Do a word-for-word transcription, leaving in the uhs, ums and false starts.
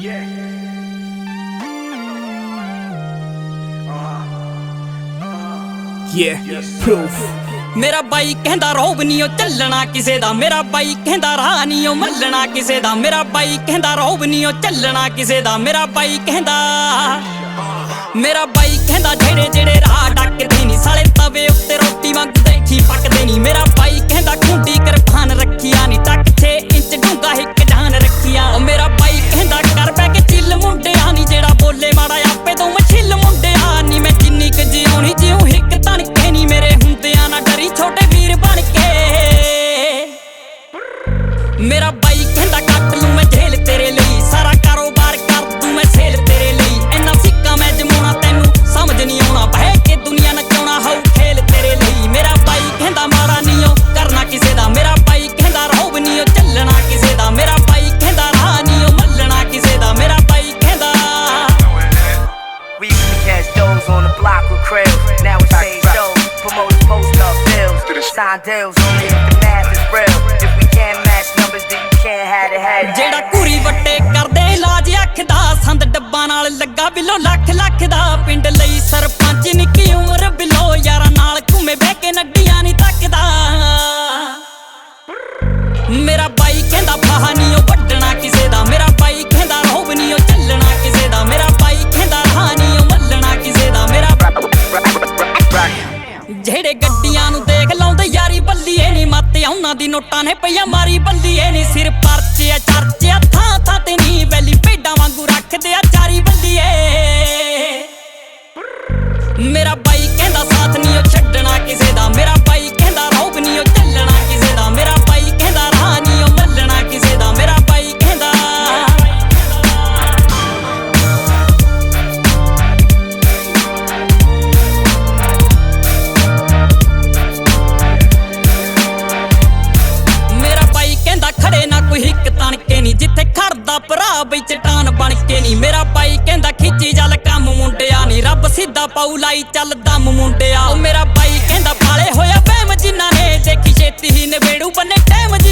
Yeah, proof. मेरा by कहंदा रौब नी ओ चलना किसे दा, मेरा बाई कहंदा राह नी ओ मल्लना किसे दा, मेरा बाई कहंदा रौब नी ओ चलना किसे दा, मेरा बाई कहंदा मेरा बाई कहंदा जेड़े जेड़े राह डकदे नी साले तवे उत्ते रोटी वांग देखी पकदे नी, मेरा बाई कहंदा खूंडी किरपान रखिया नी टक छे इंच डूंगा हिक जान रखिया। ओ मेरा बाई कहंदा कर बै के चिल मुंडिया नी जेड़ा बोले माड़ा आपे तो मछिल मुंडिया नी, मैं जिन्नी क जिउणी जिउं हिक तणके नी मेरे हुंदियां ना डरी छोटे वीर बन के। मेरा बाई कहंदा कट लूं मैं झेल तेरे लई, सारा कारोबार कर दूं मैं सेल तेरे लई, इन्ना सिक्का मैं जमाउणा तैनूं समझ नहीं आउणा, बह के दुनिया नचाउणा हाउ खेल तेरे लई। मेरा बाई कहंदा माड़ा नी ओ करना किसे दा, मेरा बाई कहंदा रौब नी ओ चलना किसे दा, मेरा बाई कहंदा राह नी ओ मल्लना किसे दा, मेरा बाई कहंदा। We used to catch those on the block with Krill, now it's stage shows, promoters post up bills, sign deals only if the math is real. If we can't match numbers, then you can't have it, have it. जेड़ा कुरी वट्टे करदे इलाज अख दा, संद डब्बा नाल लगा बिलो लख लख दा, पिंड लई सरपंच निक्की उमर बिलो, यारां नाल घूमे बह के नड्डियां नी तकदा। मेरा बाई कहंदा फाहा नी ओ वड्डना किसे दा, मेरा बाई कहंदा रौब नी ओ चलना किसे दा, मेरा बाई कहंदा राह नी ओ मल्लना किसे दा। मेरा जेड़े गड्डियां नूं देख लाउंदे यारी बल्लीए नी, मत उन्हां दी नोटां ने पईया मारी बल्लीए नी, सिर परचे आ चर्चे आ थां थां ते नी, वैली भेडां वांगू रखदे आ चारी बल्लीए। मेरा बाई कहंदा साथ नी ओ छड्डना किसे दा, मेरा बाई कहंदा रौब नी ओ चलना किसे दा, मेरा बाई कहंदा राह नी ओ मल्लना किसे दा, मेरा बाई कहंदा। खड़े ना कोई हिक तणके नी, जिथे खड़दा भरा बई चट्टान बन के नी, मेरा बाई कहंदा खिच्ची चल कम मुंडिया नी, रब सीधा पाऊ लाई चल दम मुंडिया। ओ मेरा बाई कहंदा पाले होया वहम जिन्हां ने, देखी छेती ही नवेड़ू बन्ने टैम